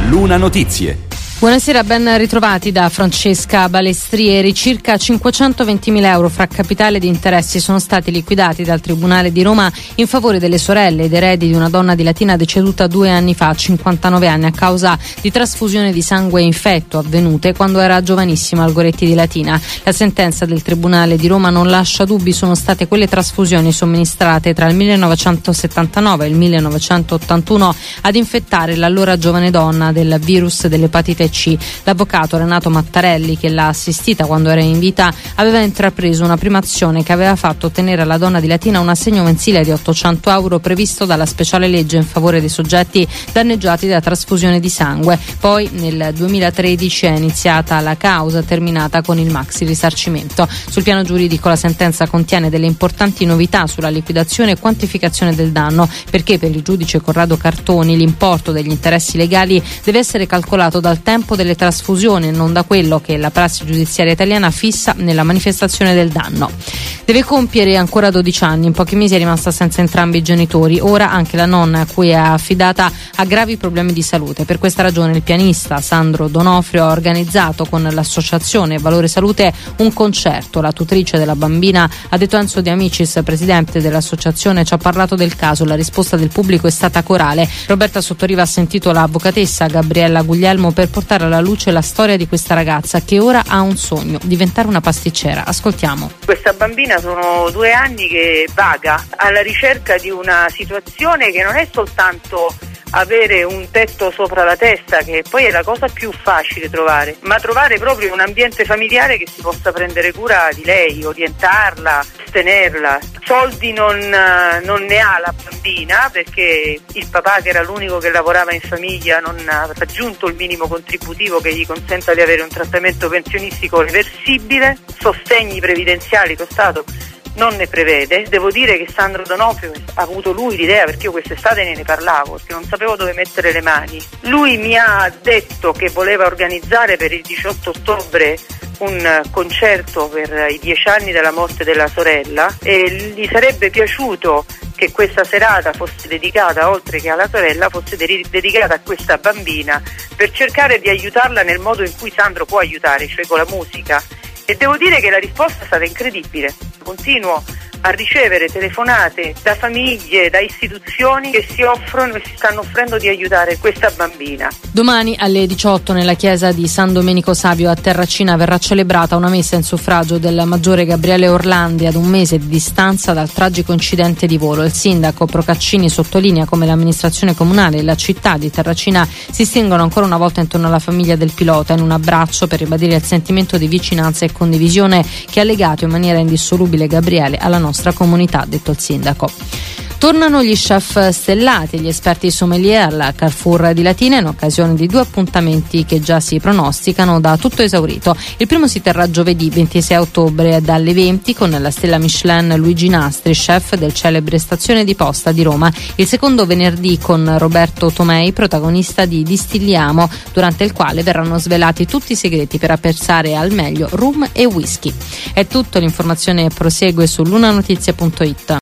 Luna Notizie. Buonasera, ben ritrovati da Francesca Balestrieri. Circa 520.000 euro fra capitale ed interessi sono stati liquidati dal Tribunale di Roma in favore delle sorelle ed eredi di una donna di Latina deceduta 2 anni fa, a 59 anni, a causa di trasfusione di sangue infetto avvenute quando era giovanissima al Goretti di Latina. La sentenza del Tribunale di Roma non lascia dubbi, sono state quelle trasfusioni somministrate tra il 1979 e il 1981 ad infettare l'allora giovane donna del virus dell'epatite C. L'avvocato Renato Mattarelli, che l'ha assistita quando era in vita, aveva intrapreso una prima azione che aveva fatto ottenere alla donna di Latina un assegno mensile di 800 euro previsto dalla speciale legge in favore dei soggetti danneggiati da trasfusione di sangue. Poi nel 2013 è iniziata la causa, terminata con il maxi risarcimento. Sul piano giuridico la sentenza contiene delle importanti novità sulla liquidazione e quantificazione del danno, perché per il giudice Corrado Cartoni l'importo degli interessi legali deve essere calcolato dal tempo delle trasfusioni e non da quello che la prassi giudiziaria italiana fissa nella manifestazione del danno. Deve compiere ancora 12 anni, in pochi mesi è rimasta senza entrambi i genitori. Ora anche la nonna, a cui è affidata, ha gravi problemi di salute. Per questa ragione il pianista Sandro Donofrio ha organizzato con l'associazione Valore Salute un concerto. La tutrice della bambina ha detto a Enzo De Amicis, presidente dell'associazione, ci ha parlato del caso. La risposta del pubblico è stata corale. Roberta Sottoriva ha sentito l'avvocatessa Gabriella Guglielmo per portare alla luce la storia di questa ragazza che ora ha un sogno: diventare una pasticcera. Ascoltiamo. Questa bambina sono 2 anni che vaga alla ricerca di una situazione che non è soltanto avere un tetto sopra la testa, che poi è la cosa più facile trovare, ma trovare proprio un ambiente familiare che si possa prendere cura di lei, orientarla, sostenerla. Soldi non ne ha la bambina, perché il papà, che era l'unico che lavorava in famiglia, non ha raggiunto il minimo contributivo che gli consenta di avere un trattamento pensionistico reversibile. Sostegni previdenziali lo Stato non ne prevede. Devo dire che Sandro Donofrio ha avuto lui l'idea, perché io quest'estate ne parlavo, perché non sapevo dove mettere le mani. Lui mi ha detto che voleva organizzare per il 18 ottobre un concerto per i 10 anni della morte della sorella, e gli sarebbe piaciuto che questa serata fosse dedicata, oltre che alla sorella, fosse dedicata a questa bambina, per cercare di aiutarla nel modo in cui Sandro può aiutare, cioè con la musica. E devo dire che la risposta è stata incredibile. Continuo a ricevere telefonate da famiglie, da istituzioni che si offrono e si stanno offrendo di aiutare questa bambina. Domani alle 18 nella chiesa di San Domenico Savio a Terracina verrà celebrata una messa in suffragio del maggiore Gabriele Orlandi, ad un mese di distanza dal tragico incidente di volo. Il sindaco Procaccini sottolinea come l'amministrazione comunale e la città di Terracina si stringono ancora una volta intorno alla famiglia del pilota in un abbraccio per ribadire il sentimento di vicinanza e condivisione che ha legato in maniera indissolubile Gabriele alla nostra comunità, ha detto il sindaco. Tornano gli chef stellati e gli esperti sommelier al Carrefour di Latina in occasione di 2 appuntamenti che già si pronosticano da tutto esaurito. Il primo si terrà giovedì 26 ottobre dalle 20 con la stella Michelin Luigi Nastri, chef del celebre Stazione di Posta di Roma. Il secondo venerdì con Roberto Tomei, protagonista di Distilliamo, durante il quale verranno svelati tutti i segreti per apprezzare al meglio rum e whisky. È tutto, l'informazione prosegue su lunanotizie.it.